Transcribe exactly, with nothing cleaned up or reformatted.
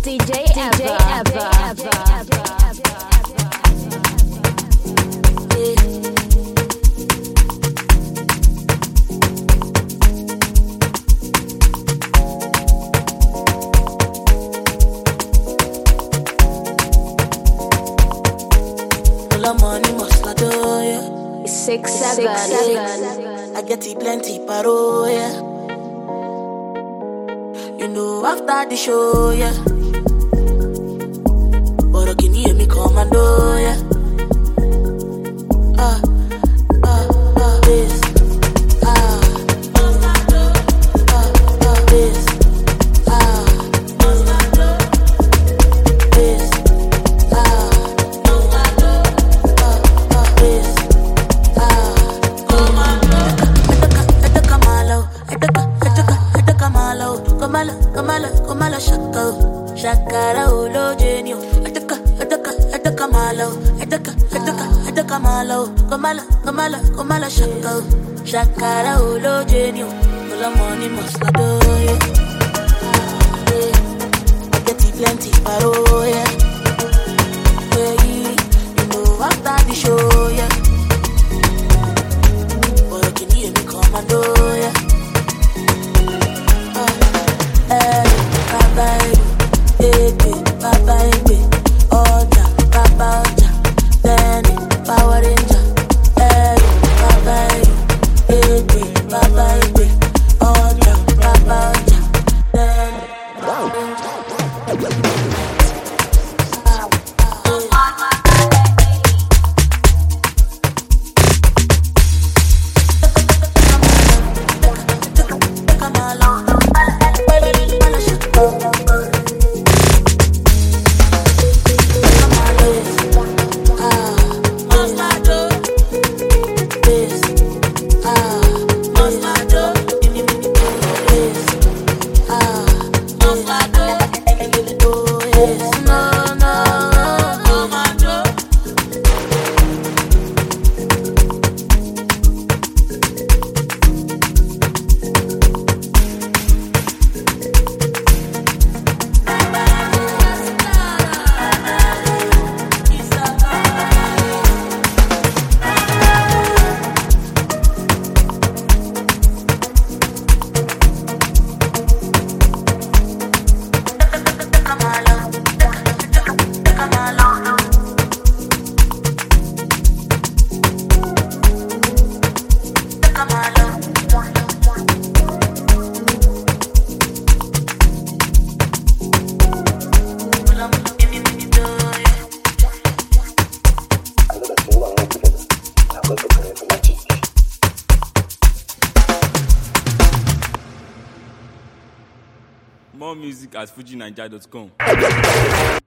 D J Ever. Money must not do, yeah. It's six seven. I get it plenty paro, yeah. You know after the show, yeah. But can you hear me commando, yeah. Ah, ah, ah, this, ah, ah, ah, this, ah, this, ah. Kamala, Kamala, Kamala, Shaka, Shakara, Ulo, Genio, Ataka, Ataka, Ataka, Malo, Ataka, Ataka, Ataka, Malo, Kamala, Kamala, Kamala, Shaka, Shakara, Ulo, Genio, all the money must not do, yeah. I get it plenty, paro, yeah. Yeah, you know, after the show, yeah. But can you hear me commando, yeah. Baba ebe, baba ebe, oja, baba oja, Benny, Power Ranger, eh, baba ebe, baba ebe, oja, baba oja, Benny, Power Ranger. More music at fuji nigeria dot com.